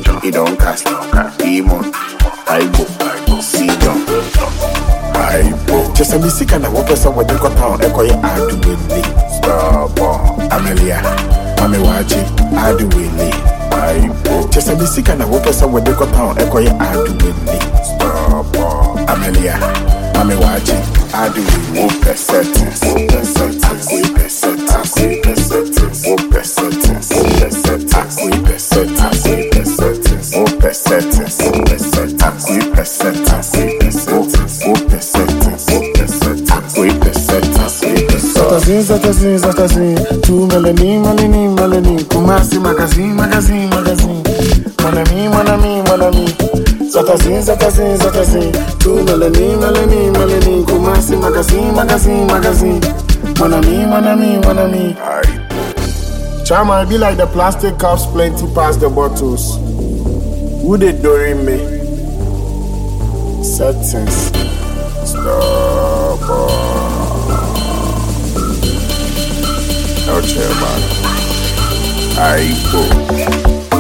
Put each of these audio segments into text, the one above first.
he don't cast, demon, Aibo, Sidon, Aibo. Just a missing and a workers of what they got on, Echo, I do Willy, Stop, Amelia, Mami Wachi, I do Willy, Aibo. Just a missing and a workers of what they got on, Echo, I do Willy, Stop, Amelia, Mami Wachi, I do Willy, settings, Zatazin, tu Melanie, Kumasi, magazine, mon ami, Zatazin, tu Melanie, Kumasi, magazine, mon ami. Chama, I be like the plastic cups plenty past the bottles. Who they doing me? Settings. Stop. No chill, man. Aibo.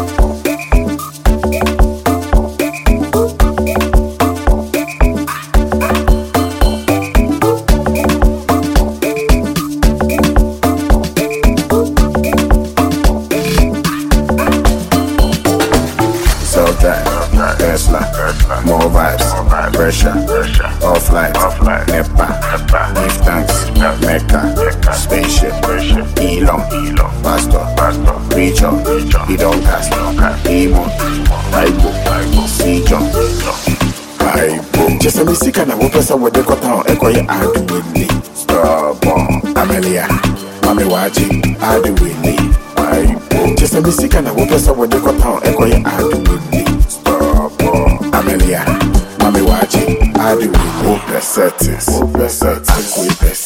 Tesla, more vibes, pressure, offline, Nepa, give thanks, Mecca, spaceship, Elon, Pastor, Preacher, he don't cast, Demon, Aibo, Sidon, Aibo. Just a mistake and I will press what they got on, Echo, I do Willy, Stop, Amelia, Mami Wachi, I do Willy, Aibo. Just a mistake and I will press what they got on, Echo, I do Willy. Amelia, Mami Wachi, I do with settings,